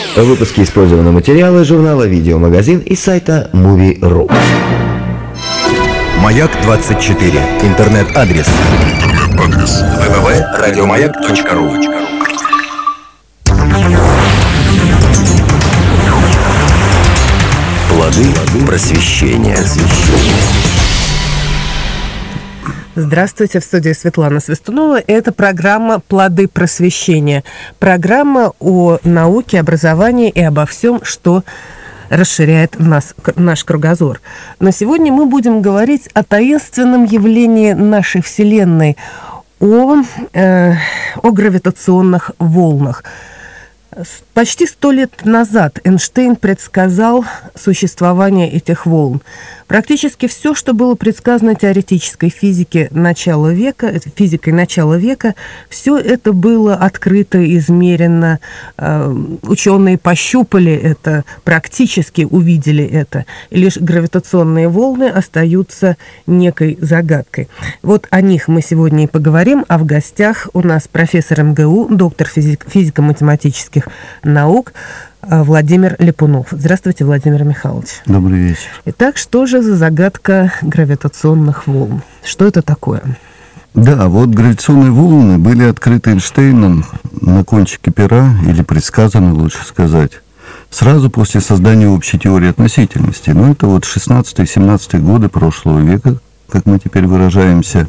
В выпуске использованы материалы журнала «Видеомагазин» и сайта Movie.ru. Маяк-24. Интернет-адрес. www.радиомаяк.ру. Плоды просвещения. Здравствуйте, в студии Светлана Свистунова. Это программа «Плоды просвещения». Программа о науке, образовании и обо всем, что расширяет наш кругозор. Но сегодня мы будем говорить о таинственном явлении нашей Вселенной, о гравитационных волнах. Почти 100 лет назад Эйнштейн предсказал существование этих волн. Практически все, что было предсказано теоретической физикой начала века, все это было открыто, измерено. Ученые пощупали это, практически увидели это. И лишь гравитационные волны остаются некой загадкой. Вот о них мы сегодня и поговорим, а в гостях у нас профессор МГУ, доктор физико-математических наук Владимир Ляпунов. Здравствуйте, Владимир Михайлович. Добрый вечер. Итак, что же за загадка гравитационных волн? Что это такое? Да, вот гравитационные волны были открыты Эйнштейном на кончике пера, или предсказаны, лучше сказать, сразу после создания общей теории относительности. Но это вот 16-17 годы прошлого века, как мы теперь выражаемся.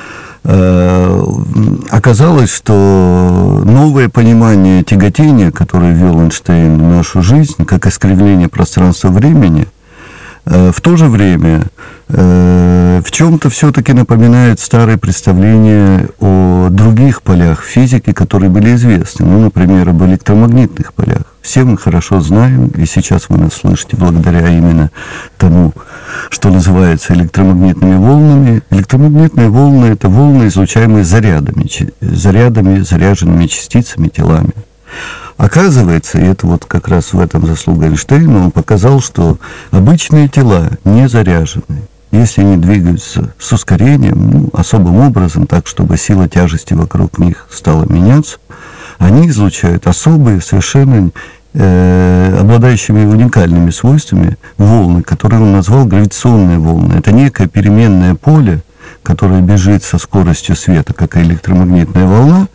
Оказалось, что новое понимание тяготения, которое ввел Эйнштейн в нашу жизнь, как искривление пространства-времени, в то же время в чем-то все-таки напоминает старые представления о других полях физики, которые были известны. Ну, например, об электромагнитных полях. Все мы хорошо знаем, и сейчас вы нас слышите благодаря именно тому, что называется электромагнитными волнами. Электромагнитные волны – это волны, излучаемые зарядами, заряженными частицами, телами. Оказывается, и это вот как раз в этом заслуга Эйнштейна, он показал, что обычные тела не заряжены. Если они двигаются с ускорением, особым образом, так, чтобы сила тяжести вокруг них стала меняться, они излучают особые, совершенно обладающими уникальными свойствами волны, которые он назвал гравитационные волны. Это некое переменное поле, которое бежит со скоростью света, как и электромагнитная волна,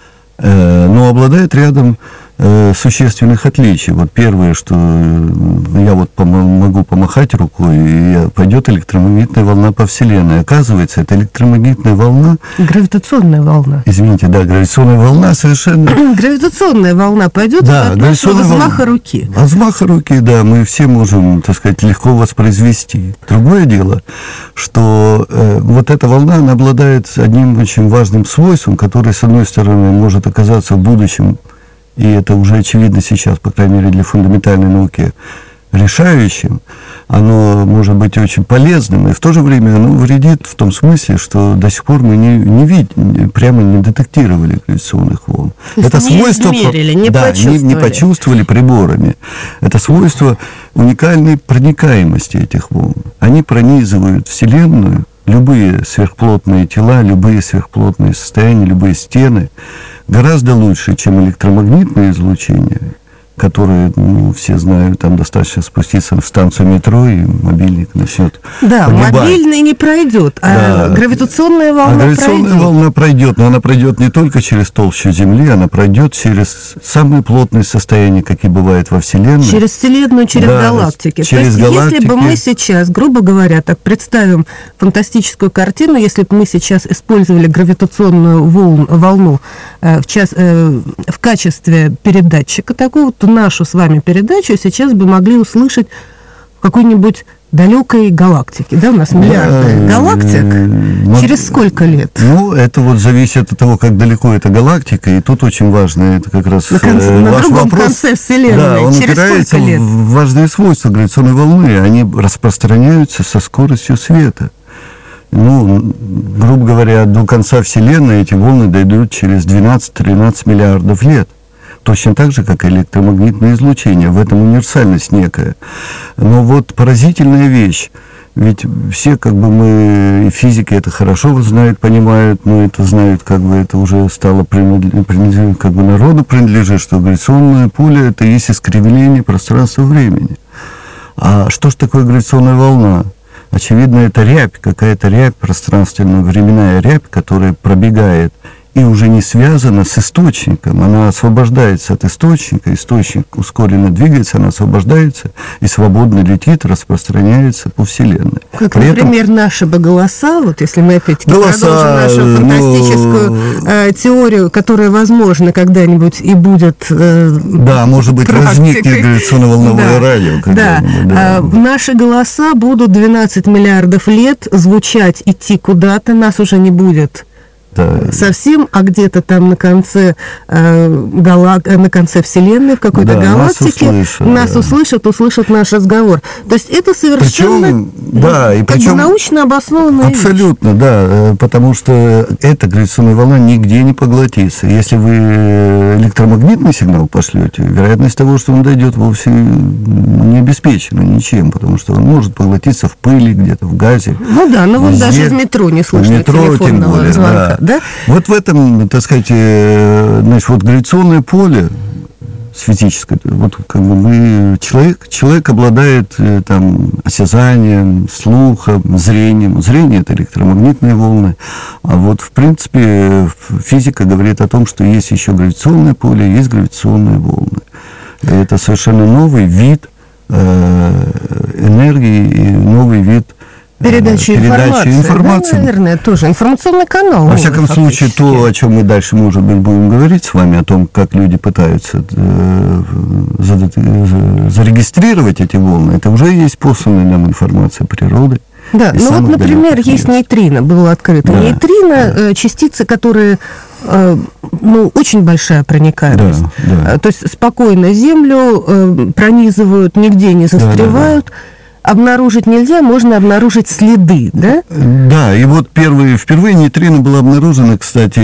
но обладает рядом существенных отличий. Вот первое, что я вот могу помахать рукой, и пойдет электромагнитная волна по Вселенной. Оказывается, это электромагнитная волна... Гравитационная волна. Извините, да, гравитационная волна совершенно... Гравитационная волна пойдет от нашего взмаха руки. От взмаха руки, да, мы все можем, так сказать, легко воспроизвести. Другое дело, что вот эта волна, она обладает одним очень важным свойством, которое, с одной стороны, может оказаться в будущем, и это уже очевидно сейчас, по крайней мере, для фундаментальной науки, решающим, оно может быть очень полезным, и в то же время оно вредит в том смысле, что до сих пор мы прямо не детектировали гравитационных волн. Это свойство не почувствовали приборами. Это свойство уникальной проникаемости этих волн. Они пронизывают Вселенную, любые сверхплотные тела, любые сверхплотные состояния, любые стены, гораздо лучше, чем электромагнитное излучение, которое, все знают, там достаточно спуститься в станцию метро, и мобильник начнет погибать. Мобильный не пройдет, а гравитационная волна пройдет. Гравитационная волна пройдет, но она пройдет не только через толщу Земли, она пройдет через самые плотные состояния, какие бывают во Вселенной. Через Вселенную, через галактики. Через То есть, галактики. Если бы мы сейчас, грубо говоря, так представим фантастическую картину, если бы мы сейчас использовали гравитационную волну в качестве передатчика такого, то нашу с вами передачу сейчас бы могли услышать в какой-нибудь далекой галактике. Да, у нас миллиарды галактик. Через сколько лет? Это вот зависит от того, как далеко эта галактика, и тут очень важно, это как раз на ваш другом вопрос. Конце Вселенной. Да, он через опирается сколько лет? в важные свойства гравитационной волны. Они распространяются со скоростью света. Грубо говоря, до конца Вселенной эти волны дойдут через 12-13 миллиардов лет. Точно так же, как и электромагнитное излучение. В этом универсальность некая. Но вот поразительная вещь. Ведь все, как бы, мы, физики это хорошо знают, понимают, но это знают, как бы, это уже стало как бы народу принадлежит, что гравитационное поле – это есть искривление пространства-времени. А что же такое гравитационная волна? Очевидно, это рябь, какая-то рябь, пространственно-временная рябь, которая пробегает и уже не связана с источником. Она освобождается от источника, источник ускоренно двигается, она освобождается и свободно летит, распространяется по Вселенной. Как, например, наши бы голоса, вот если мы опять-таки продолжим нашу фантастическую теорию, которая, возможно, когда-нибудь и будет да, может быть, возникнет гравитационно-волновое радио. Да. Наши голоса будут 12 миллиардов лет звучать, идти куда-то, нас уже не будет совсем, а где-то там на конце на конце Вселенной, в какой-то галактике нас услышат наш разговор. То есть это совершенно научно обоснованная абсолютно, вещь. Да, потому что эта гравитационная волна нигде не поглотится. Если вы электромагнитный сигнал пошлете, вероятность того, что он дойдет, вовсе не обеспечена ничем, потому что он может поглотиться в пыли где-то, в газе. Ну да, но вот даже в метро не слышно телефонного звонка. Да? Вот в этом, так сказать, значит, вот гравитационное поле с физической, вот как бы человек обладает там осязанием, слухом, зрением. Зрение – это электромагнитные волны. А вот, в принципе, физика говорит о том, что есть еще гравитационное поле, есть гравитационные волны. И это совершенно новый вид энергии и новый вид передачи информации. Да, наверное, тоже информационный канал. Во всяком случае, то, о чем мы дальше, может быть, будем говорить с вами, о том, как люди пытаются зарегистрировать эти волны, это уже есть посланная нам информация природы. Да, ну вот, например, есть нейтрино, было открыто. Да, нейтрино, частицы, которые, очень большая проникаемость. Да. То есть спокойно Землю пронизывают, нигде не застревают. Да. Обнаружить нельзя, можно обнаружить следы, да? Да, и вот впервые нейтрино было обнаружено, кстати,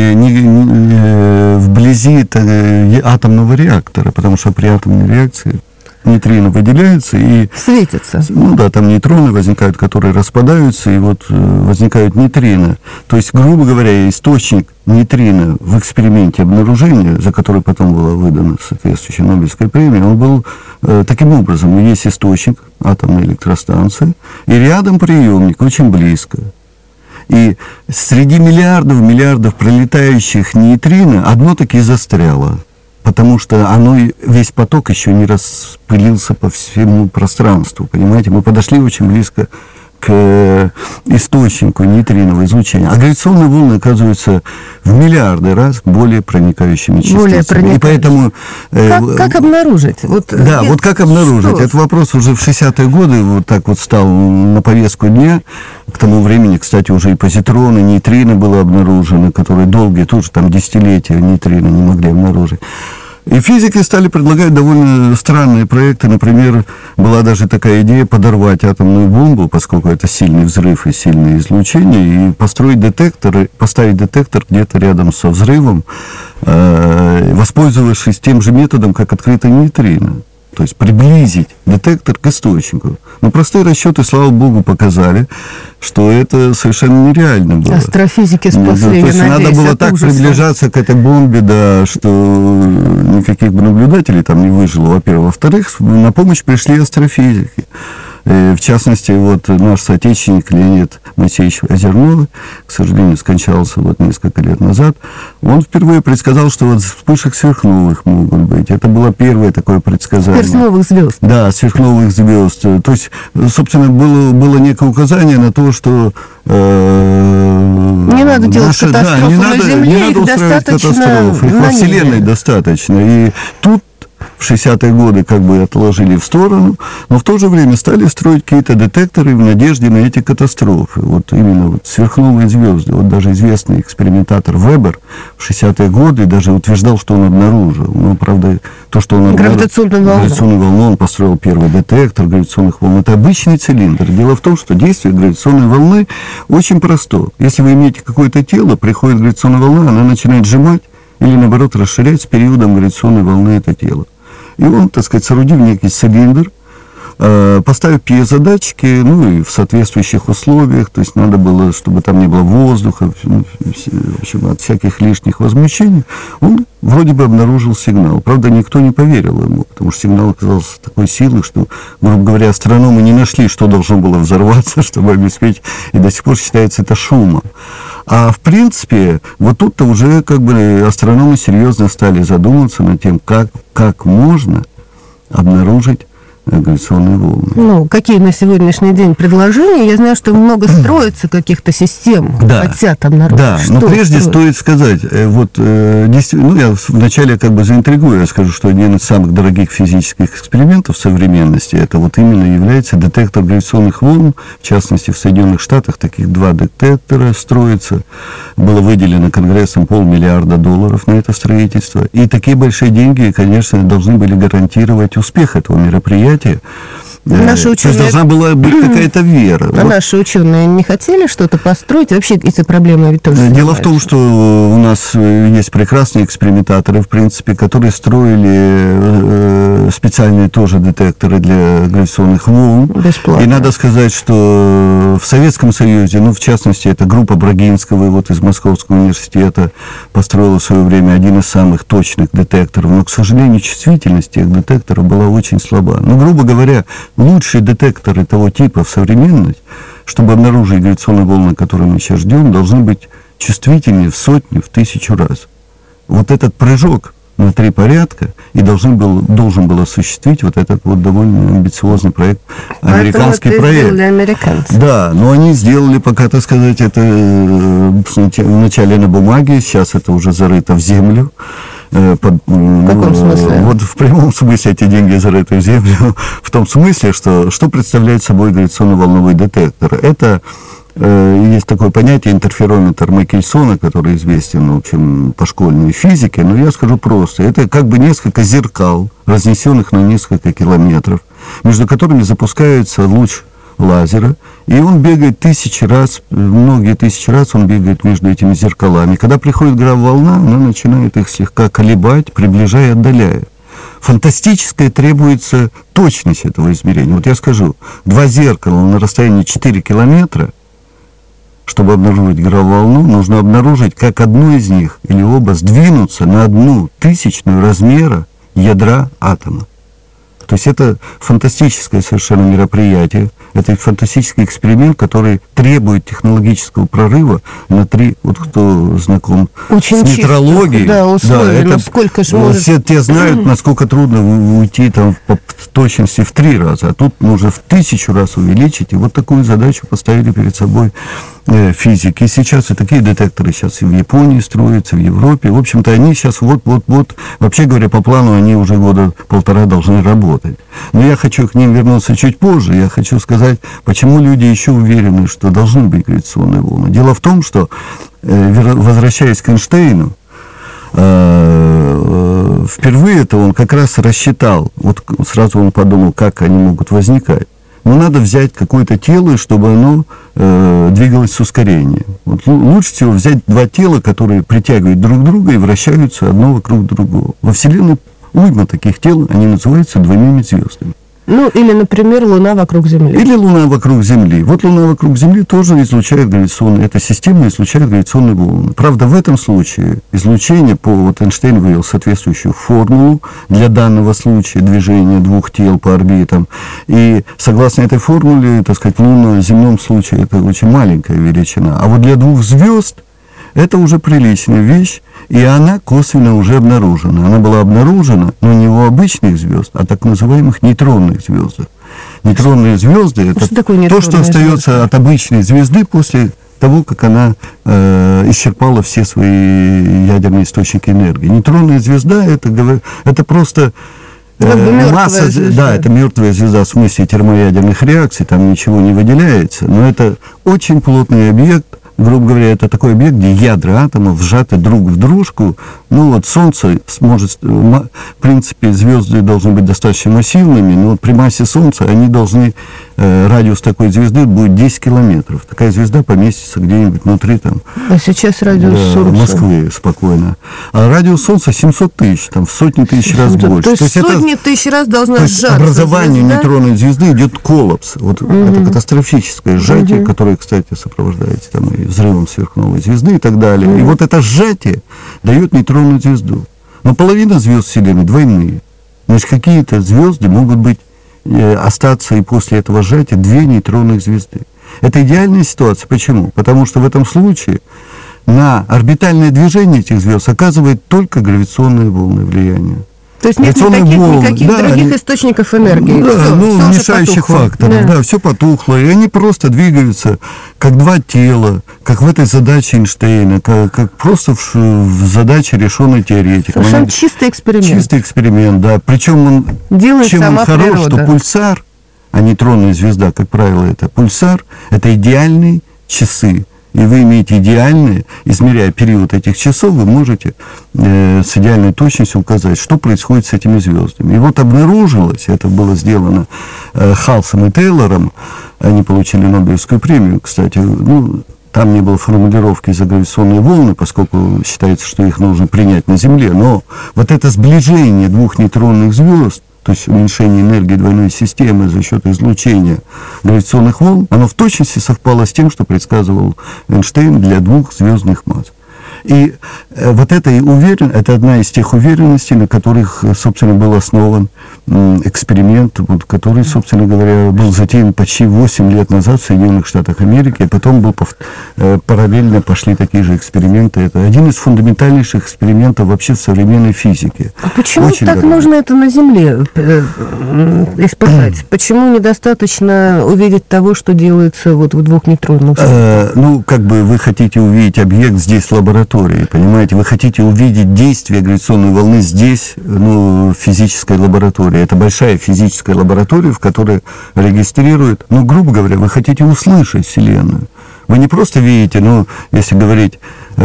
вблизи атомного реактора, потому что при атомной реакции нейтрино выделяется и... Светится. Ну да, там нейтроны возникают, которые распадаются, и вот возникают нейтрино. То есть, грубо говоря, источник нейтрино в эксперименте обнаружения, за который потом была выдана соответствующая Нобелевская премия, он был таким образом. Есть источник, атомная электростанция, и рядом приемник, очень близко. И среди миллиардов пролетающих нейтрино одно таки застряло. Потому что весь поток еще не распылился по всему пространству, понимаете? Мы подошли очень близко к источнику нейтринового излучения. А гравитационные волны оказываются в миллиарды раз более проникающими частицами. И поэтому... Как обнаружить? Вот как обнаружить? Что? Этот вопрос уже в 60-е годы вот так вот стал на повестку дня. К тому времени, кстати, уже и позитроны, нейтрино было обнаружено, которые долгие, тоже там десятилетия нейтрино не могли обнаружить. И физики стали предлагать довольно странные проекты. Например, была даже такая идея подорвать атомную бомбу, поскольку это сильный взрыв и сильное излучение, и поставить детектор где-то рядом со взрывом, воспользовавшись тем же методом, как открытый нейтрино. То есть приблизить детектор к источнику. Но простые расчеты, слава богу, показали, что это совершенно нереально было. Астрофизики спасли, то есть надо было так приближаться к этой бомбе, да, что никаких бы наблюдателей там не выжило, во-первых. Во-вторых, на помощь пришли астрофизики. В частности, вот наш соотечественник Леонид Моисеевич Озерновый, к сожалению, скончался вот несколько лет назад, он впервые предсказал, что вот вспышек сверхновых могут быть. Это было первое такое предсказание. Сверхновых звезд. Да, сверхновых звезд. То есть, собственно, было некое указание на то, что... не надо делать катастрофу на Земле, их достаточно их во Вселенной достаточно. И тут в 60-е годы как бы отложили в сторону, но в то же время стали строить какие-то детекторы в надежде на эти катастрофы. Вот именно вот сверхновые звезды. Вот даже известный экспериментатор Вебер в 60-е годы даже утверждал, что он обнаружил. Но, правда, то, что он обнаружил... Гравитационную волну. Он построил первый детектор гравитационных волн. Это обычный цилиндр. Дело в том, что действие гравитационной волны очень просто. Если вы имеете какое-то тело, приходит гравитационная волна, она начинает сжимать или, наоборот, расширять с периодом гравитационной волны это тело. И он, так сказать, соорудив некий цилиндр, поставив пьезодатчики, и в соответствующих условиях, то есть надо было, чтобы там не было воздуха, в общем, от всяких лишних возмущений, он вроде бы обнаружил сигнал. Правда, никто не поверил ему, потому что сигнал оказался такой силой, что, грубо говоря, астрономы не нашли, что должно было взорваться, чтобы обеспечить, и до сих пор считается это шумом. А в принципе, вот тут-то уже как бы астрономы серьезно стали задумываться над тем, как можно обнаружить гравитационные волны. Какие на сегодняшний день предложения? Я знаю, что много строится каких-то систем, хотят обнаружить. Да, но прежде стоит сказать, действительно, я вначале как бы заинтригую, я скажу, что один из самых дорогих физических экспериментов современности, это вот именно является детектор гравитационных волн, в частности, в Соединенных Штатах таких 2 детектора строятся, было выделено Конгрессом $500 миллиарда на это строительство, и такие большие деньги, конечно, должны были гарантировать успех этого мероприятия. Наши ученые... То есть должна была быть какая-то вера. А наши ученые не хотели что-то построить? Вообще эти проблемы ведь тоже Дело в том, что у нас есть прекрасные экспериментаторы, в принципе, которые строили специальные тоже детекторы для гравитационных волн. Бесплатно. И надо сказать, что в Советском Союзе, в частности, это группа Брагинского из Московского университета построила в свое время один из самых точных детекторов, но, к сожалению, чувствительность тех детекторов была очень слаба. Грубо говоря, лучшие детекторы того типа в современность, чтобы обнаружить гравитационные волны, которые мы сейчас ждем, должны быть чувствительнее в 100, в 1000 раз. Вот этот прыжок на 3 порядка и должен был осуществить вот этот вот довольно амбициозный проект, американский проект. Сделали американцы. Да, но они сделали, пока, так сказать, это вначале на бумаге, сейчас это уже зарыто в землю. В каком смысле? Вот в прямом смысле эти деньги зарыты в землю. В том смысле, что представляет собой гравитационно-волновой детектор. Это есть такое понятие интерферометр Микельсона, который известен, в общем, по школьной физике, но я скажу просто. Это как бы несколько зеркал, разнесенных на несколько километров, между которыми запускается луч лазера, и он бегает 1000 раз, многие 1000 раз он бегает между этими зеркалами. Когда приходит грав-волна, она начинает их слегка колебать, приближая и отдаляя. Фантастическая требуется точность этого измерения. Вот я скажу, 2 зеркала на расстоянии 4 километра, чтобы обнаружить грав-волну, нужно обнаружить, как одно из них или оба сдвинутся на 1/1000 размера ядра атома. То есть это фантастическое совершенно мероприятие, это фантастический эксперимент, который требует технологического прорыва на 3, вот кто знаком очень с метрологией. Условия, сколько же может... Все те знают, насколько трудно уйти там по точности в 3 раза, а тут нужно в 1000 раз увеличить, и вот такую задачу поставили перед собой физики. И сейчас и такие детекторы сейчас и в Японии строятся, в Европе. В общем-то, они сейчас вот-вот-вот, вообще говоря, по плану они уже 1.5 года должны работать. Но я хочу к ним вернуться чуть позже. Я хочу сказать, почему люди еще уверены, что должны быть гравитационные волны. Дело в том, что, возвращаясь к Эйнштейну, впервые-то он как раз рассчитал, вот сразу он подумал, как они могут возникать. Но надо взять какое-то тело, чтобы оно двигалось с ускорением. Вот лучше всего взять 2 тела, которые притягивают друг друга и вращаются одно вокруг другого. Во Вселенной уйма таких тел, они называются двойными звездами. Или, например, Луна вокруг Земли. Или Луна вокруг Земли. Вот Луна вокруг Земли тоже излучает гравитационные, эта система излучает гравитационные волны. Правда, в этом случае излучение, Эйнштейн вывел соответствующую формулу для данного случая движения 2 тел по орбитам. И согласно этой формуле, так сказать, Луна в земном случае это очень маленькая величина. А вот для 2 звезд это уже приличная вещь, и она косвенно уже обнаружена. Она была обнаружена, но не у обычных звезд, а так называемых нейтронных звездах. Нейтронные звезды – это то, что остается от обычной звезды после того, как она исчерпала все свои ядерные источники энергии. Нейтронная звезда – это просто... масса, да, это мертвая звезда в смысле термоядерных реакций, там ничего не выделяется, но это очень плотный объект, грубо говоря, это такой объект, где ядра атомов сжаты друг в дружку. Ну, вот Солнце сможет... В принципе, звезды должны быть достаточно массивными, но вот при массе Солнца они должны... Радиус такой звезды будет 10 километров. Такая звезда поместится где-нибудь внутри там... А сейчас радиус Солнца? Москвы спокойно. А радиус Солнца 700 тысяч, там в сотни тысяч раз больше. То есть сотни тысяч раз должна сжаться образование звезда? нейтронной звезды идет коллапс. Вот это катастрофическое сжатие, которое, кстати, сопровождается там и взрывом сверхновой звезды и так далее. И вот это сжатие дает нейтронную звезду. Но половина звезд Вселенной двойные. Значит, какие-то звезды могут быть остаться и после этого сжатия две нейтронных звезды. Это идеальная ситуация. Почему? Потому что в этом случае на орбитальное движение этих звезд оказывает только гравитационные волны влияния. То есть нет никаких других источников энергии. Да, мешающих факторов. Да, все потухло. И они просто двигаются как два тела, как в этой задаче Эйнштейна, как просто в задаче, решенной теоретиком. Совершенно чистый эксперимент. Чистый эксперимент, да. Причем чем он хорош, что пульсар, а нейтронная звезда, как правило, это пульсар, это идеальные часы. И вы имеете идеальные, измеряя период этих часов, вы можете с идеальной точностью указать, что происходит с этими звездами. И вот обнаружилось, это было сделано Халсом и Тейлором, они получили Нобелевскую премию, кстати, там не было формулировки за гравитационные волны, поскольку считается, что их нужно принять на Земле, но вот это сближение двух нейтронных звезд, то есть уменьшение энергии двойной системы за счет излучения гравитационных волн, оно в точности совпало с тем, что предсказывал Эйнштейн для двух звездных масс. И вот это одна из тех уверенностей, на которых, собственно, был основан эксперимент, который, собственно говоря, был затеян почти 8 лет назад в Соединенных Штатах Америки, и потом параллельно пошли такие же эксперименты. Это один из фундаментальнейших экспериментов вообще в современной физике. А почему так нужно это на Земле испытать? Почему недостаточно увидеть того, что делается вот в двухнейтронных звездах? Вы хотите увидеть объект здесь в лаборатории, понимаете? Вы хотите увидеть действие гравитационной волны здесь, в физической лаборатории. Это большая физическая лаборатория, в которой регистрируют, грубо говоря, вы хотите услышать Вселенную. Вы не просто видите, если говорить,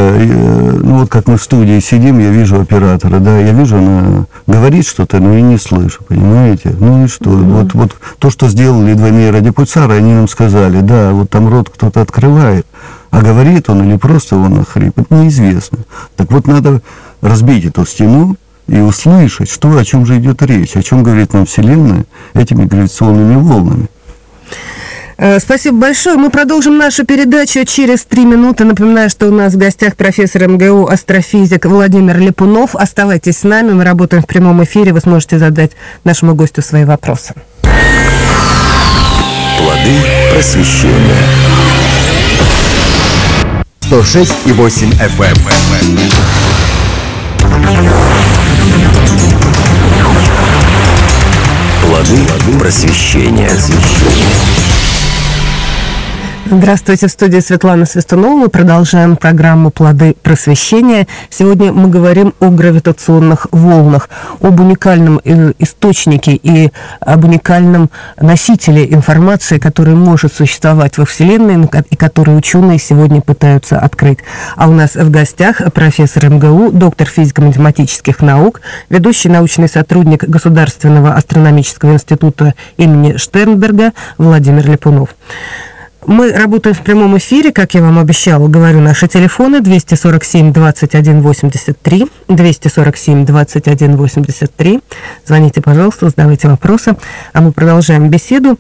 как мы в студии сидим, я вижу оператора, да, я вижу, она говорит что-то, но я не слышу, понимаете? И что? Вот то, что сделали двойные радиопульсары, они нам сказали, да, вот там рот кто-то открывает, а говорит он или просто он хрипит, неизвестно. Так вот, надо разбить эту стену и услышать, о чем же идет речь, о чем говорит нам Вселенная этими гравитационными волнами. Спасибо большое. Мы продолжим нашу передачу через 3 минуты. Напоминаю, что у нас в гостях профессор МГУ, астрофизик Владимир Ляпунов. Оставайтесь с нами, мы работаем в прямом эфире. Вы сможете задать нашему гостю свои вопросы. Плоды просвещения. 106,8 FM. Плоды просвещения. Здравствуйте, в студии Светлана Свистунова. Мы продолжаем программу «Плоды просвещения». Сегодня мы говорим о гравитационных волнах, об уникальном источнике и об уникальном носителе информации, который может существовать во Вселенной и который ученые сегодня пытаются открыть. А у нас в гостях профессор МГУ, доктор физико-математических наук, ведущий научный сотрудник Государственного астрономического института имени Штернберга Владимир Ляпунов. Мы работаем в прямом эфире, как я вам обещала, говорю, наши телефоны 247 21 83, 247 21 83. Звоните, пожалуйста, задавайте вопросы, а мы продолжаем беседу.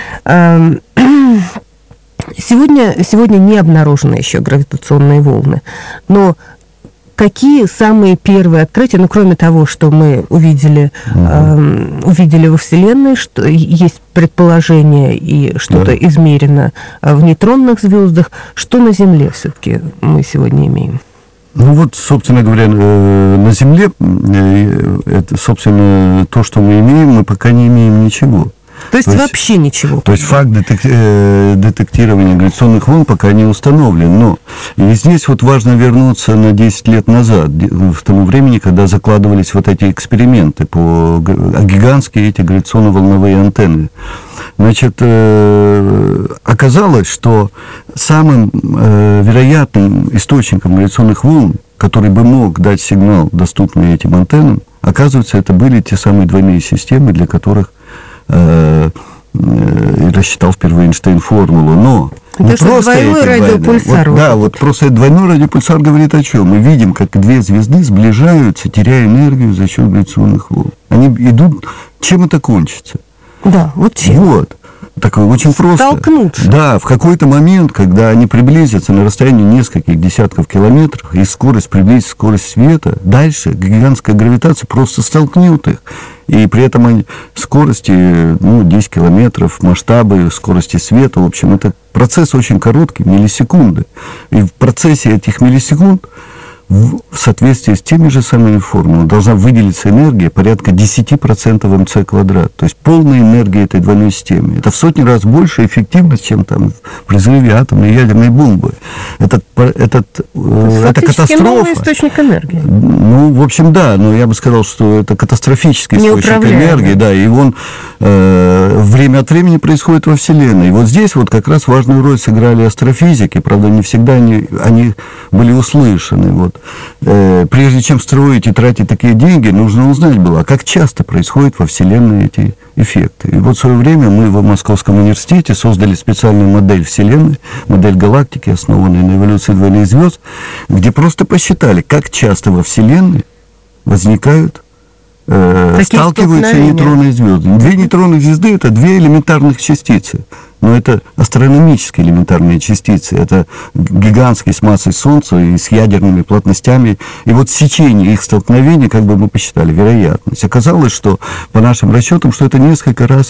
Сегодня не обнаружены еще гравитационные волны, но какие самые первые открытия, кроме того, что мы увидели во Вселенной, что есть предположение и что-то измерено в нейтронных звездах, что на Земле все-таки мы сегодня имеем? Собственно говоря, на Земле, это, собственно, то, что мы имеем, мы пока не имеем ничего. То есть вообще ничего. То есть факт детектирования гравитационных волн пока не установлен. Но и здесь вот важно вернуться на 10 лет назад, в тому времени, когда закладывались вот эти эксперименты по гигантские эти гравитационно-волновые антенны. Значит, оказалось, что самым вероятным источником гравитационных волн, который бы мог дать сигнал, доступный этим антеннам, оказывается, это были те самые двойные системы, для которых рассчитал впервые Эйнштейн формулу. Но не это просто двойной радиопульсар. Вот, да, вот просто двойной радиопульсар говорит о чем? Мы видим, как две звезды сближаются, теряя энергию за счет гравитационных волн. Они идут, чем это кончится? Да, вот чем. Вот. Так очень просто. Столкнуться. Да, в какой-то момент, когда они приблизятся на расстоянии нескольких десятков километров, и скорость приблизится к скорости света, дальше гигантская гравитация просто столкнет их. И при этом они скорости, 10 километров, масштабы скорости света, в общем, это процесс очень короткий, миллисекунды. И в процессе этих миллисекунд в соответствии с теми же самыми формулами должна выделиться энергия порядка 10% МЦ квадрат. То есть полная энергия этой двойной системы. Это в сотни раз больше эффективность, чем там при взрыве атомной и ядерной бомбы. Это катастрофа. Новый источник энергии. В общем, да, но я бы сказал, что это катастрофический источник энергии, да, и он время от времени происходит во Вселенной. И вот здесь вот как раз важную роль сыграли астрофизики, правда, не всегда они были услышаны. Вот. Прежде чем строить и тратить такие деньги, нужно узнать было, как часто происходят во Вселенной эти эффекты. И вот в свое время мы в Московском университете создали специальную модель Вселенной, модель галактики, основанную на эволюции двойных звезд, где просто посчитали, как часто во Вселенной возникают, сталкиваются нейтронные звезды. Две нейтронных звезды – это две элементарных частицы. Но это астрономические элементарные частицы. Это гигантские с массой Солнца и с ядерными плотностями. И вот сечение их столкновения, как бы мы посчитали, вероятность. Оказалось, что по нашим расчетам, что это несколько раз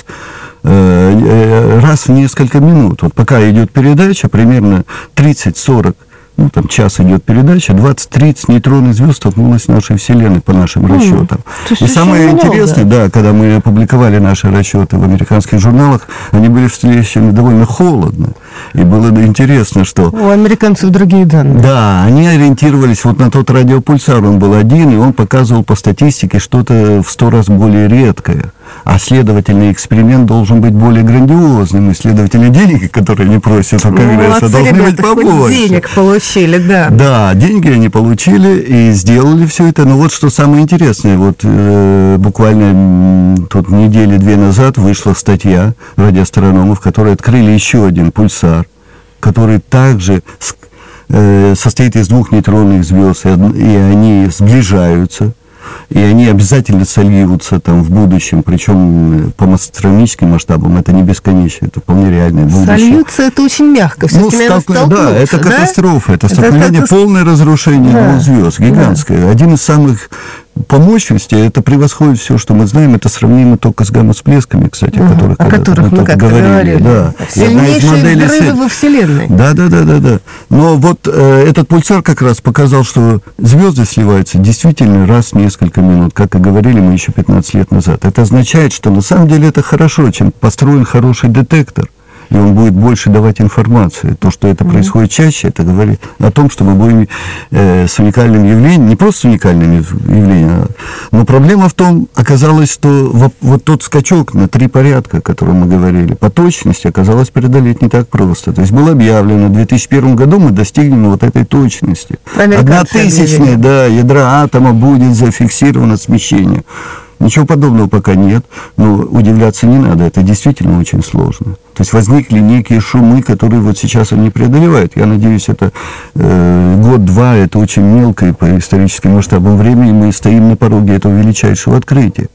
в несколько минут. Вот пока идет передача, примерно 30-40, час идет передача, 20-30 нейтронных звезд столкнулось с нашей Вселенной по нашим расчетам. И самое интересное, да, когда мы опубликовали наши расчеты в американских журналах, они были встречены довольно холодно. И было интересно, что... У американцев другие данные. Да, они ориентировались вот на тот радиопульсар, он был один, и он показывал по статистике что-то в 100 раз более редкое. А следовательно, эксперимент должен быть более грандиозным, и, следовательно, деньги, которые они просят у Конгресса, должны быть побольше. Денег получили, да. Да, деньги они получили и сделали все это. Но вот что самое интересное, вот буквально тут недели-две назад вышла статья радиоастрономов, которые открыли еще один пульсар, который также состоит из двух нейтронных звезд, и они сближаются. И они обязательно сольются там в будущем, причем по астрономическим масштабам это не бесконечно, это вполне реальное будущее. Сольются это очень мягко, все-таки надо столкнуться. Да, это катастрофа, это столкновение, полное разрушение двух звезд, гигантское. Да. Один из самых по мощности, это превосходит все, что мы знаем, это сравнимо только с гамма-всплесками, кстати, о которых мы как-то говорили. Да. Сильнейшие взрывы во Вселенной. Да. Но вот этот пульсар как раз показал, что звезды сливаются действительно раз в несколько минут, как и говорили мы еще 15 лет назад. Это означает, что на самом деле это хорошо, чем построен хороший детектор. И он будет больше давать информацию. То, что это происходит чаще, это говорит о том, что мы будем с уникальным явлением, не просто с уникальным явлением, но проблема в том, оказалось, что вот тот скачок на 3 порядка, о котором мы говорили, по точности оказалось преодолеть не так просто. То есть было объявлено, в 2001 году мы достигнем вот этой точности. 1/1000 ядра атома будет зафиксировано смещение. Ничего подобного пока нет, но удивляться не надо, это действительно очень сложно. То есть возникли некие шумы, которые вот сейчас они преодолевают. Я надеюсь, это год-два, это очень мелко, и по историческим масштабам времени мы стоим на пороге этого величайшего открытия.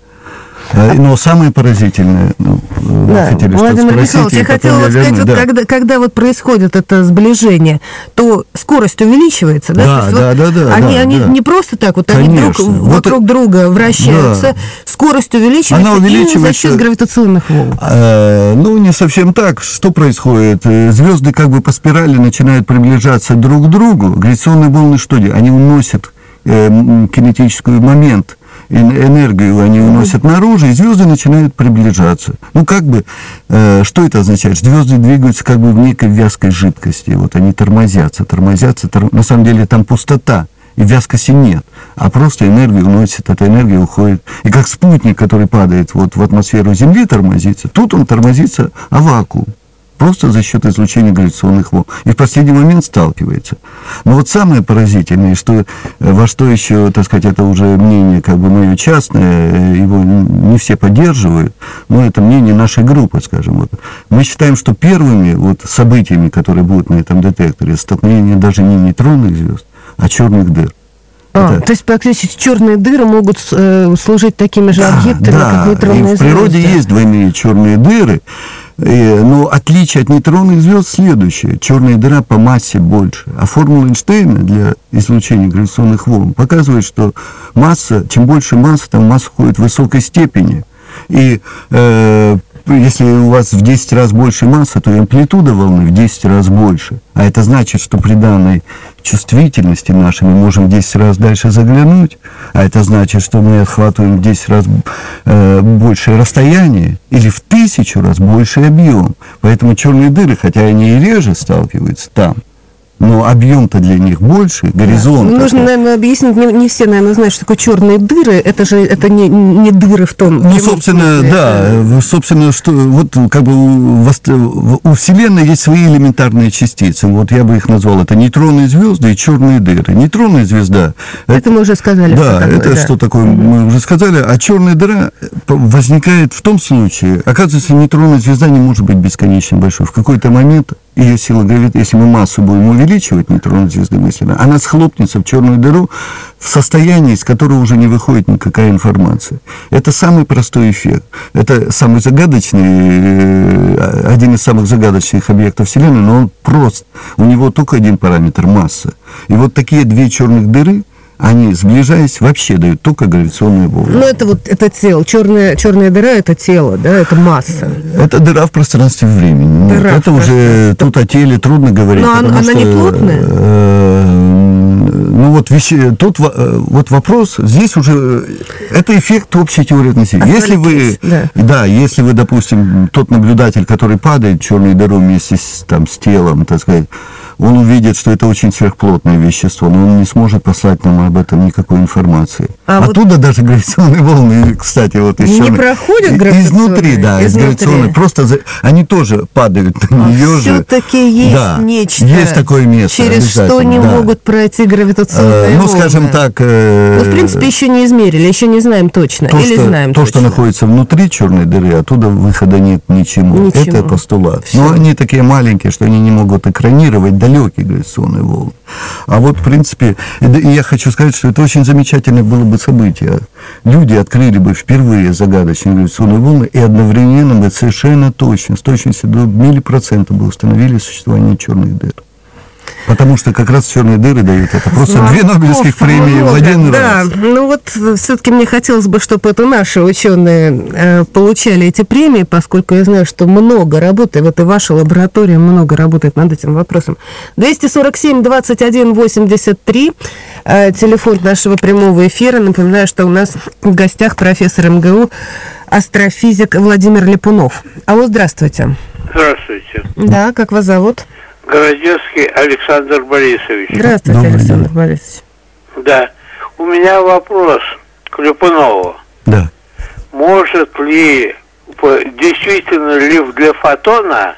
Но самое поразительное, хотели Владимир Михайлович, я хотела сказать, вот когда вот происходит это сближение, то скорость увеличивается, да? Они не просто так, вот они вокруг друга вращаются, скорость увеличивается именно за счет гравитационных волн. Не совсем так. Что происходит? Звезды как бы по спирали начинают приближаться друг к другу. Гравитационные волны что делают? Они уносят кинетический момент энергию они уносят наружу, и звезды начинают приближаться. Ну, как бы, что это означает? Звезды двигаются как бы в некой вязкой жидкости. Вот они тормозятся. На самом деле там пустота, и вязкости нет. А просто энергию уносит, эта энергия уходит. И как спутник, который падает вот в атмосферу Земли, тормозится, тут он тормозится, вакуум. Просто за счет излучения гравитационных волн. И в последний момент сталкивается. Но вот самое поразительное, что, во что еще, так сказать, это уже мнение как бы мое частное, его не все поддерживают, но это мнение нашей группы, скажем. Вот. Мы считаем, что первыми вот событиями, которые будут на этом детекторе, столкновение даже не нейтронных звезд, а черных дыр. То есть практически черные дыры могут служить такими же объектами, как нейтронные звезды. В природе есть двойные черные дыры, но отличие от нейтронных звезд следующее. Черная дыра по массе больше. А формула Эйнштейна для излучения гравитационных волн показывает, что масса, чем больше масса, там масса входит в высокой степени. И если у вас в 10 раз больше масса, то и амплитуда волны в 10 раз больше. А это значит, что при данной чувствительности нашей мы можем в 10 раз дальше заглянуть. А это значит, что мы охватываем в 10 раз большее расстояние или в 1000 раз больший объем. Поэтому черные дыры, хотя они и реже сталкиваются там, но объем-то для них больше, горизонт. Нужно, наверное, объяснить, не все, наверное, знают, что такое черные дыры. Это не дыры в том. Ну, собственно, смысле. Да. Собственно, что вот как бы у Вселенной есть свои элементарные частицы. Вот я бы их назвал. Это нейтронные звезды и черные дыры. Нейтронная звезда. Это мы уже сказали. Да, что такое, мы уже сказали. А черная дыра возникает в том случае. Оказывается, нейтронная звезда не может быть бесконечно большой. В какой-то момент ее сила гравитации, если мы массу будем увеличивать нейтронной звезды мысленно, она схлопнется в черную дыру в состоянии, из которого уже не выходит никакая информация. Это самый простой эффект. Это самый загадочный, один из самых загадочных объектов Вселенной, но он прост. У него только один параметр – масса. И вот такие две черных дыры, они, сближаясь, вообще дают только гравитационные волны. Ну, это тело. Черная дыра – это тело, да, это масса. Это дыра в пространстве и времени. Дыра это уже тут о теле трудно говорить. Но она не плотная? Ну, тут вот вопрос, здесь уже, это эффект общей теории относительности. Если вы, допустим, тот наблюдатель, который падает в черную дыру вместе с телом, так сказать, он увидит, что это очень сверхплотное вещество, но он не сможет послать нам об этом никакой информации. Оттуда даже гравитационные волны, кстати, вот еще... Не проходят гравитационные? Изнутри, да, из гравитационной. Просто они тоже падают на нее же. Все-таки есть нечто. Есть такое место. Через что не могут пройти гравитационные волны. Ну, скажем так... в принципе, еще не измерили, еще не знаем точно. То, что находится внутри черной дыры, оттуда выхода нет ничему. Это постулат. Все. Но они такие маленькие, что они не могут экранировать далекие гравитационные волны. А вот, в принципе, я хочу сказать, что это очень замечательное было бы событие. Люди открыли бы впервые загадочные гравитационные волны и одновременно бы совершенно точно, с точностью до миллипроцента бы установили существование черных дыр. Потому что как раз черные дыры дают это. Просто две Нобелевских премии в один раз. Да, ну вот все-таки мне хотелось бы, чтобы это наши ученые получали эти премии, поскольку я знаю, что много работает, вот и ваша лаборатория много работает над этим вопросом. 247-21-83, телефон нашего прямого эфира. Напоминаю, что у нас в гостях профессор МГУ, астрофизик Владимир Липунов. Алло, здравствуйте. Здравствуйте. Да, как вас зовут? Городецкий Александр Борисович. Здравствуйте, Александр Борисович. Да. У меня вопрос к Липунову. Да. Может ли, действительно ли для фотона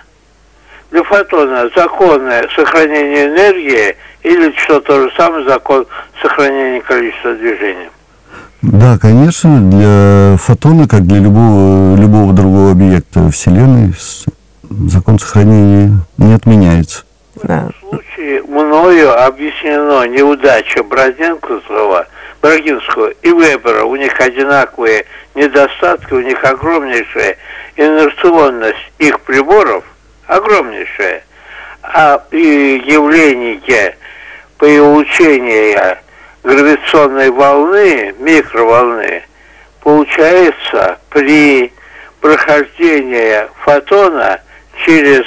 законы сохранения энергии или что то же самое закон сохранения количества движения? Да, конечно, для фотона, как для любого другого объекта Вселенной, закон сохранения не отменяется. Да. В случае мною объяснено неудача Бродинского и Вебера. У них одинаковые недостатки, у них огромнейшая инерционность их приборов, огромнейшая. А явление получения гравитационной волны, микроволны, получается при прохождении фотона через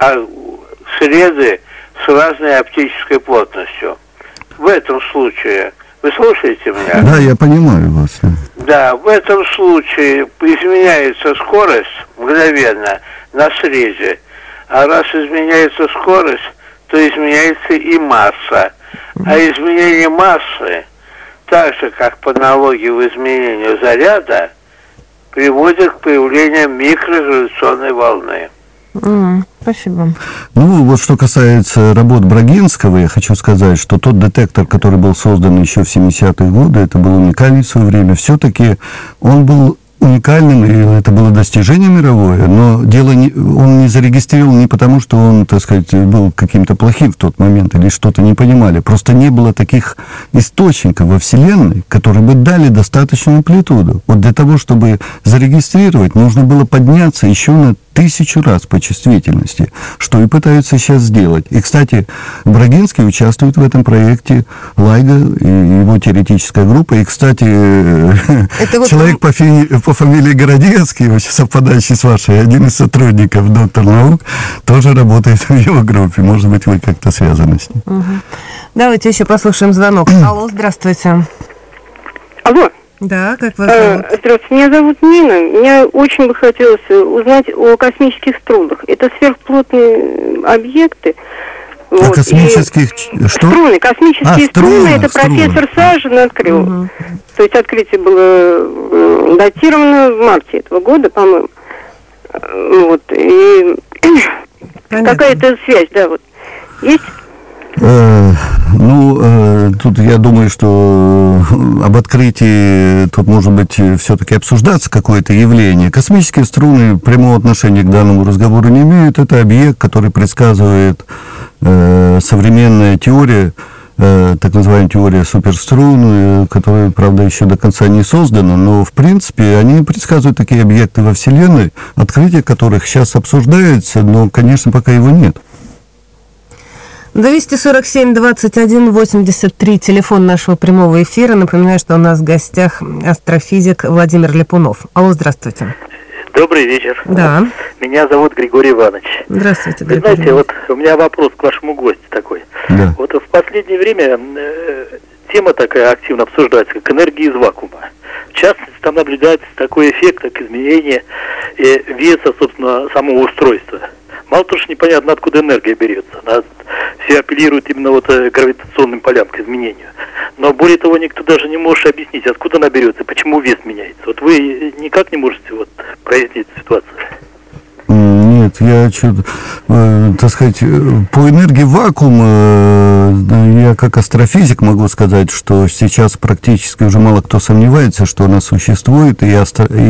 среды с разной оптической плотностью. В этом случае, вы слушаете меня? Да, я понимаю вас. Да, в этом случае изменяется скорость мгновенно на срезе. А раз изменяется скорость, то изменяется и масса. А изменение массы, так же как по аналогии в изменению заряда, приводит к появлению микрогравитационной волны. Спасибо. Ну, вот что касается работ Брагинского, я хочу сказать, что тот детектор, который был создан еще в 70-е годы, это был уникальный в свое время, все-таки он был уникальным, и это было достижение мировое, но дело он не зарегистрировал не потому, что он, так сказать, был каким-то плохим в тот момент или что-то не понимали. Просто не было таких источников во Вселенной, которые бы дали достаточную амплитуду. Вот для того, чтобы зарегистрировать, нужно было подняться еще на 1000 раз по чувствительности, что и пытаются сейчас сделать. И, кстати, Брагинский участвует в этом проекте, Лайга и его теоретическая группа. И, кстати, человек по фамилии Городецкий, очень совпадающий с вашей, один из сотрудников, доктор наук, тоже работает в его группе. Может быть, вы как-то связаны с ним. Давайте еще послушаем звонок. Алло, здравствуйте. Алло. Да, как вас зовут? Здравствуйте, меня зовут Нина. Мне очень бы хотелось узнать о космических струнах. Это сверхплотные объекты. Вот, космических... Что? Струны. Космические струны. Это профессор Сажин открыл. То есть открытие было датировано в марте этого года, по-моему. Вот. И какая-то связь, да, вот. Есть? Тут я думаю, что об открытии тут может быть все-таки обсуждаться какое-то явление. Космические струны прямого отношения к данному разговору не имеют. Это объект, который предсказывает современная теория, так называемая теория суперструн, которая, правда, еще до конца не создана, но, в принципе, они предсказывают такие объекты во Вселенной, открытие которых сейчас обсуждается, но, конечно, пока его нет. 247-21-83, телефон нашего прямого эфира. Напоминаю, что у нас в гостях астрофизик Владимир Ляпунов. Алло, здравствуйте. Добрый вечер. Да. Меня зовут Григорий Иванович. Здравствуйте, Вы Григорий. знаете, вот у меня вопрос к вашему гостю такой. Да. Вот в последнее время тема такая активно обсуждается, как энергия из вакуума. В частности, там наблюдается такой эффект, как изменение веса, собственно, самого устройства. Мало того, что непонятно, откуда энергия берется. Все апеллируют именно вот гравитационным полям к изменению. Но более того, никто даже не может объяснить, откуда она берется, почему вес меняется. Вот вы никак не можете вот прояснить ситуацию? Нет, я что-то, так сказать, по энергии вакуума, я как астрофизик могу сказать, что сейчас практически уже мало кто сомневается, что она существует, и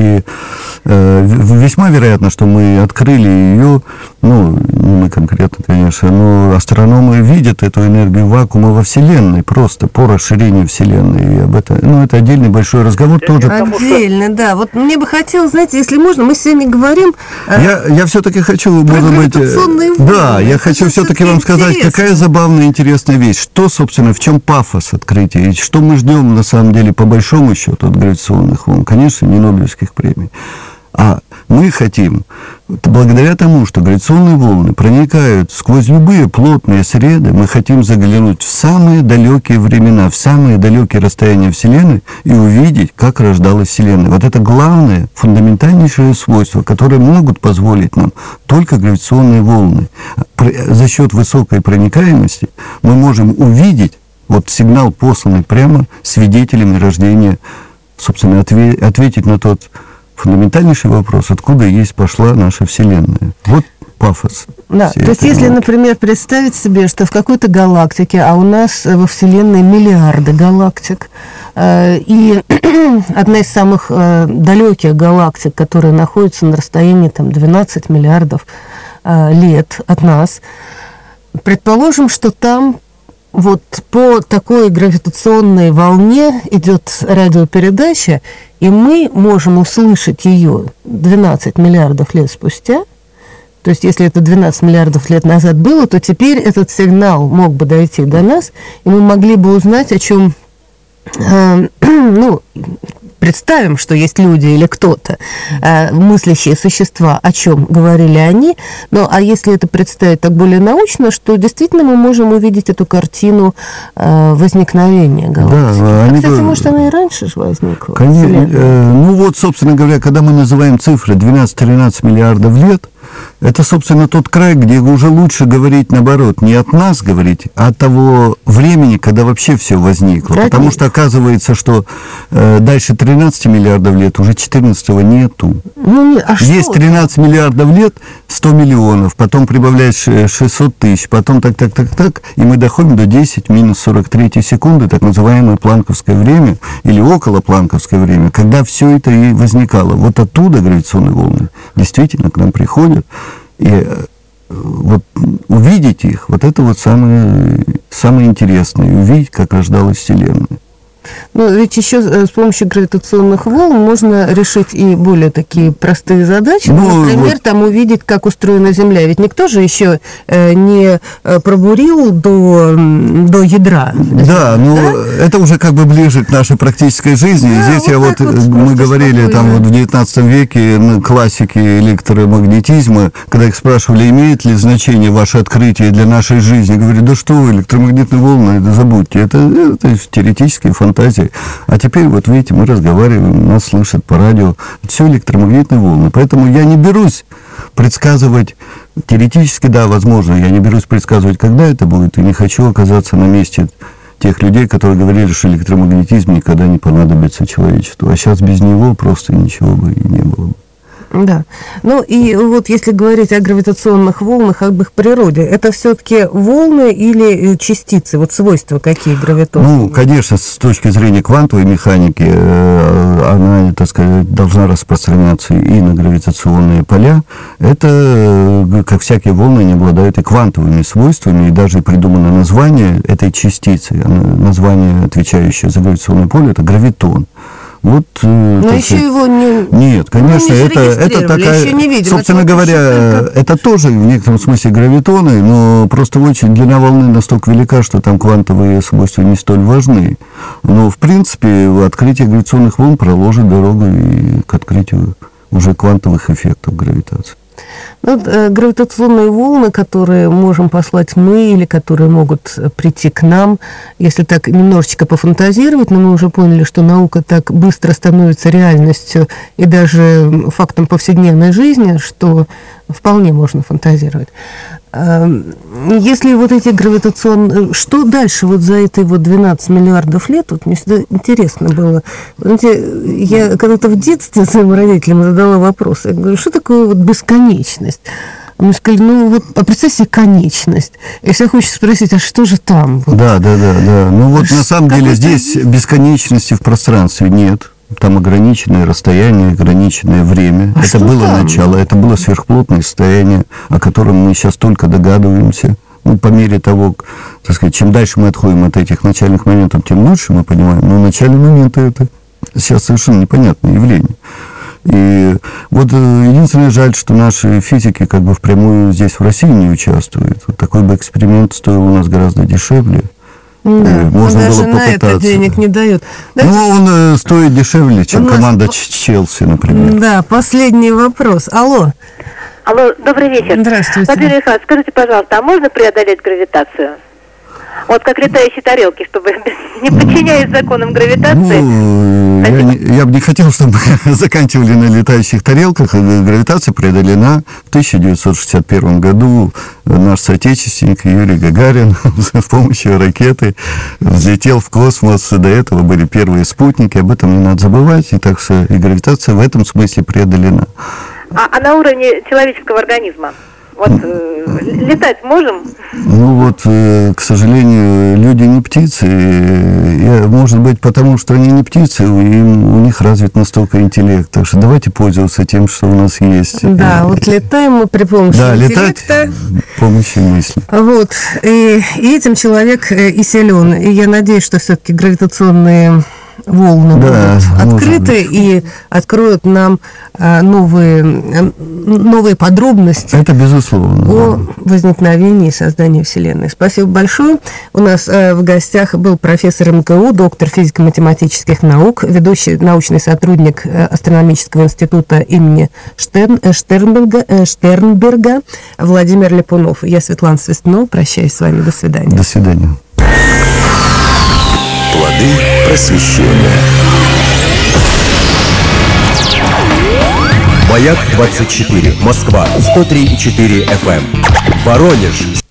весьма вероятно, что мы открыли ее, ну, не мы конкретно, конечно, но астрономы видят эту энергию вакуума во Вселенной, просто по расширению Вселенной, и об этом, ну, это отдельный большой разговор тоже. Отдельно, да. Вот мне бы хотелось, знаете, если можно, мы сегодня говорим... Я все-таки хочу, может быть... Да, я хочу все-таки вам сказать, какая забавная, интересная вещь. Что, собственно, в чем пафос открытия? И что мы ждем, на самом деле, по большому счету, от гравитационных волн? Конечно, не Нобелевских премий. А мы хотим, благодаря тому, что гравитационные волны проникают сквозь любые плотные среды, мы хотим заглянуть в самые далекие времена, в самые далекие расстояния Вселенной и увидеть, как рождалась Вселенная. Вот это главное, фундаментальнейшее свойство, которое могут позволить нам только гравитационные волны. За счет высокой проникаемости мы можем увидеть вот сигнал, посланный прямо свидетелями рождения, собственно, ответить на тот фундаментальнейший вопрос, откуда пошла наша Вселенная. Вот пафос. Да, то есть, если, например, представить себе, что в какой-то галактике, а у нас во Вселенной миллиарды галактик, и одна из самых далеких галактик, которая находится на расстоянии там, 12 миллиардов лет от нас, предположим, что там вот по такой гравитационной волне идет радиопередача, и мы можем услышать ее 12 миллиардов лет спустя. То есть, если это 12 миллиардов лет назад было, то теперь этот сигнал мог бы дойти до нас, и мы могли бы узнать, о чем, представим, что есть люди или кто-то, мыслящие существа, о чем говорили они. Ну, а если это представить так более научно, что действительно мы можем увидеть эту картину возникновения галактики. Да, кстати, может, она и раньше же возникла? Конечно. Ну вот, собственно говоря, когда мы называем цифры 12-13 миллиардов лет, это, собственно, тот край, где уже лучше говорить, наоборот, не от нас говорить, а от того времени, когда вообще все возникло. Правильно. Потому что оказывается, что дальше 13 миллиардов лет уже 14-го нету. Ну, а есть 13 миллиардов лет, 100 миллионов, потом прибавляешь 600 тысяч, потом так, и мы доходим до 10 минус 43 секунды, так называемое планковское время, или около планковское время, когда все это и возникало. Вот оттуда гравитационные волны действительно к нам приходят. И вот увидеть их, вот это вот самое интересное, увидеть, как рождалась Вселенная. Ну, ведь еще с помощью гравитационных волн можно решить и более такие простые задачи. Ну, например, вот там увидеть, как устроена Земля. Ведь никто же еще не пробурил до ядра. Да, ну, это уже как бы ближе к нашей практической жизни. Да, здесь вот мы говорили там вот в 19 веке классики электромагнетизма, когда их спрашивали, имеет ли значение ваше открытие для нашей жизни, говорили, да что вы, электромагнитные волны, да забудьте, это теоретические фантазии. А теперь, вот видите, мы разговариваем, нас слышат по радио. Все электромагнитные волны. Поэтому я не берусь предсказывать, теоретически, да, возможно, я не берусь предсказывать, когда это будет, и не хочу оказаться на месте тех людей, которые говорили, что электромагнетизм никогда не понадобится человечеству. А сейчас без него просто ничего бы и не было бы. Да. Ну и вот если говорить о гравитационных волнах, об их природе, это все-таки волны или частицы? Вот свойства какие гравитационные? Ну, конечно, с точки зрения квантовой механики, она, так сказать, должна распространяться и на гравитационные поля. Это, как всякие волны, они обладают и квантовыми свойствами, и даже придумано название этой частицы, название, отвечающее за гравитационное поле, это гравитон. Вот, но еще его не... Нет, конечно, это такая... Еще не видим, собственно говоря, это тоже в некотором смысле гравитоны, но просто очень длина волны настолько велика, что там квантовые свойства не столь важны. Но, в принципе, открытие гравитационных волн проложит дорогу и к открытию уже квантовых эффектов гравитации. Ну, гравитационные волны, которые можем послать мы, или которые могут прийти к нам, если так немножечко пофантазировать, но мы уже поняли, что наука так быстро становится реальностью и даже фактом повседневной жизни, что вполне можно фантазировать. Если вот эти гравитационные... Что дальше вот за эти вот 12 миллиардов лет? Вот мне всегда интересно было. Знаете, я когда-то в детстве своим родителям задала вопрос. Я говорю, что такое вот бесконечность? А мне сказали, ну вот, а представь себе конечность. И все хочется спросить, а что же там? Вот. Да. Ну вот на самом деле здесь бесконечности в пространстве нет. Там ограниченное расстояние, ограниченное время. А это было там? Начало, это было сверхплотное состояние, о котором мы сейчас только догадываемся. Ну, по мере того, так сказать, чем дальше мы отходим от этих начальных моментов, тем лучше мы понимаем. Но начальные моменты это сейчас совершенно непонятное явление. И вот единственное жаль, что наши физики как бы впрямую здесь в России не участвуют. Вот такой бы эксперимент стоил у нас гораздо дешевле. Да, можно даже было на это денег не дают. Ну, он стоит дешевле, чем команда Челси, например. Да, последний вопрос. Алло, добрый вечер. Здравствуйте. Владимир Михайлович, скажите, пожалуйста, а можно преодолеть гравитацию? Вот как летающие тарелки, чтобы не подчиняясь законам гравитации. Ну, я бы не хотел, чтобы заканчивали на летающих тарелках. Гравитация преодолена в 1961 году. Наш соотечественник Юрий Гагарин с помощью ракеты взлетел в космос. До этого были первые спутники. Об этом не надо забывать. И так что и гравитация в этом смысле преодолена. А на уровне человеческого организма? Вот летать можем? Ну вот, к сожалению, люди не птицы. Может быть, потому что они не птицы, у них развит настолько интеллект. Так что давайте пользоваться тем, что у нас есть. Да, вот летаем мы при помощи интеллекта. Летать при помощи мысли. Вот, и этим человек и силен. И я надеюсь, что все-таки гравитационные волны будут открыты и откроют нам новые подробности это безусловно о возникновении и создании Вселенной. Спасибо большое. У нас в гостях был профессор МГУ, доктор физико-математических наук, ведущий научный сотрудник Астрономического института имени Штернберга Владимир Ляпунов. Я Светлана Свистунова. Прощаюсь с вами. До свидания. До свидания. Плоды просвещения. Маяк 24. Москва. 103,4 FM. Воронеж.